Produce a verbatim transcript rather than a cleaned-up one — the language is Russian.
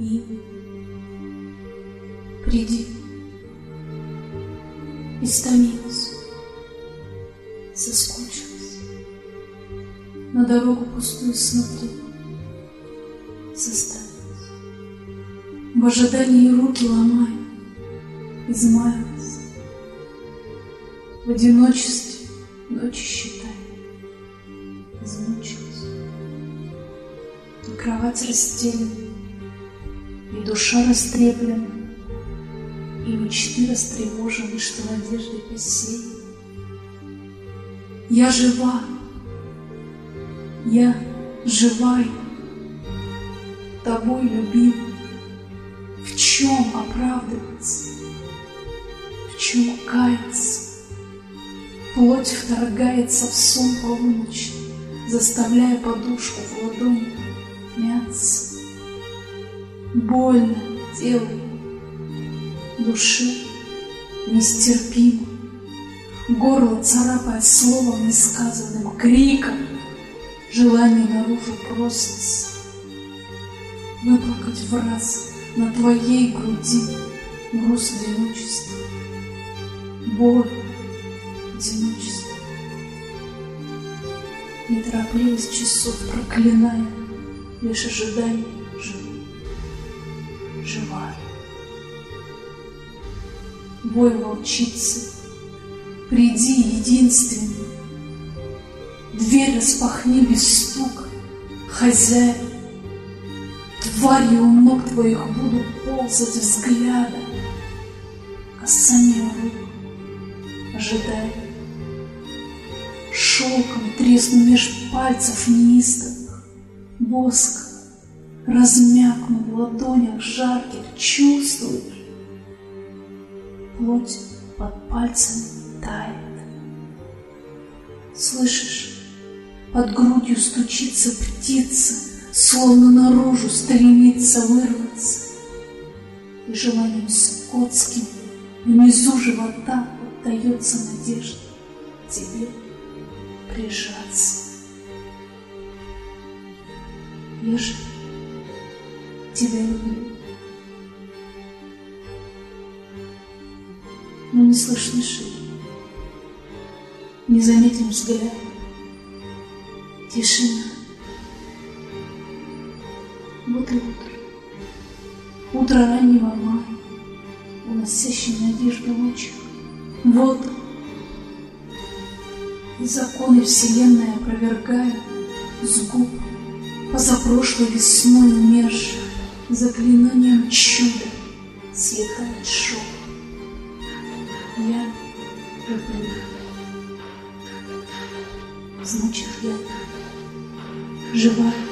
и приди. Истомилась, соскучилась, на дорогу пустую смотрю, составилась. В ожидании руки ломая, измаялась. В одиночестве ночи считая, измучилась. И кровать расстелена, и душа растреплена, и мечты растревожены, что надежды посеяны. Я жива, я живая, тобой любима. В чем оправдываться, в чем каяться? Плоть вторгается в сон полуночи, заставляя подушку в ладони мяться. Больно телу, душе нестерпимо, горло царапая словом несказанным, криком, желание наружу просится, выплакать в раз на твоей груди груз одиночества, боль одиночества. Неторопливость часов проклиная, лишь ожидание живу, живая. Бой волчицы, приди единственный, дверь распахни без стука, хозяин. Тварью у ног твоих буду ползать взгляда, касание рук, ожидая. Шелком тресну меж пальцев неистовых, воск размякну в ладонях жарких, чувствуешь? Плоть под пальцами тает. Слышишь, под грудью стучится птица, словно наружу стремится вырваться, и желанием скотским внизу живота отдается надежда к тебе прижаться. Я же тебя люблю, но не слышны шаги, незаметен взгляд, тишина. Вот и утро, утро раннего мая, уносящий надежду лучик. Вот и законы вселенной опровергая, с губ позапрошлой весной умерших, заклинанием чуда слетает шепот. Я люблю. Значит, я живая.